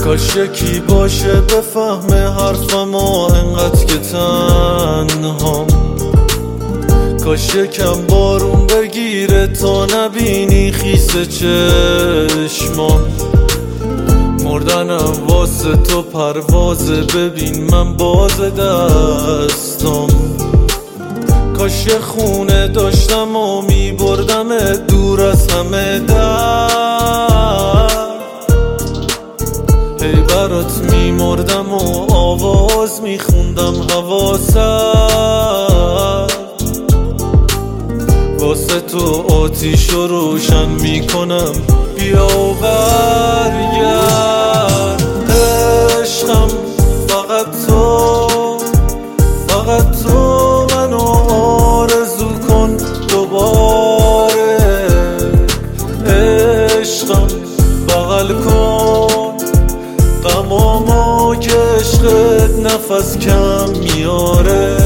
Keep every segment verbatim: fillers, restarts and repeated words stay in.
کاش یکی باشه بفهمه حرفمو انقدر که تنهام. کاش یکم بارون بگیره تا نبینی خیس چشمام. مردنم واسه تو پروازه، ببین من باز دستم. کاش یه خونه داشتم و میبردم دور از همه در. هی برات میمردم و آواز میخوندم هوا سر. واسه تو آتیش رو روشن میکنم، بیا و برگرد. عشقم فقط تو، فقط تو منو آرزو کن دوباره. عشقم بغل کن غمامو که عشقت نفس کم میاره.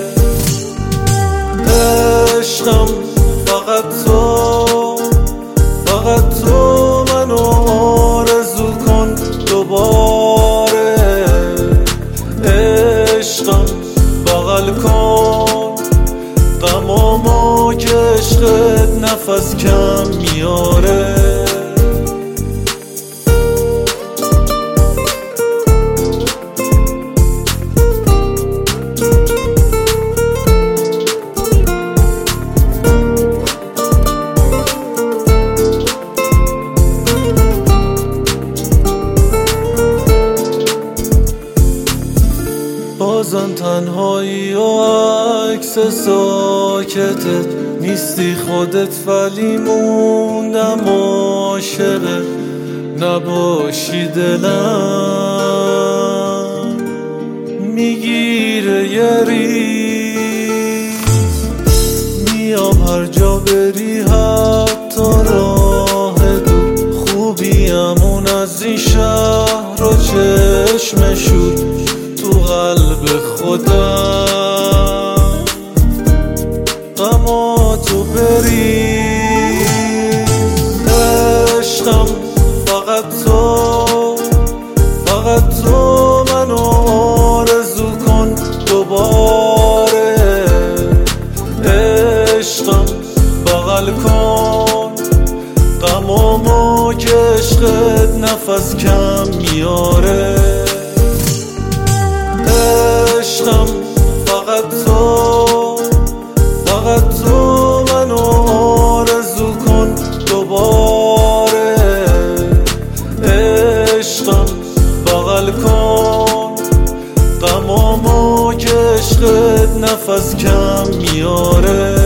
عشقم فقط تو، فقط تو منو آرزو کن دوباره. عشقم بغل کن غمامو که عشقت نفس کم میاره. بازم تنهایی و عکس ساکتت نیستی خودت، ولی موندم عاشقت. نباشی دلم میگیره یه ریز. میام هر جا بری حتی راه دور. خوبیمون از این شهر و چشم شور تو قلب خودم. غما تو بری. عشقم فقط تو، فقط تو منو آرزو کن دوباره. عشقم بغل کن غمامو که عشقت نفس کم میاره. عشقم فقط تو، فقط تو منو آرزو کن دوباره. عشقم بغل کن غمامو که عشقت نفس کم میاره.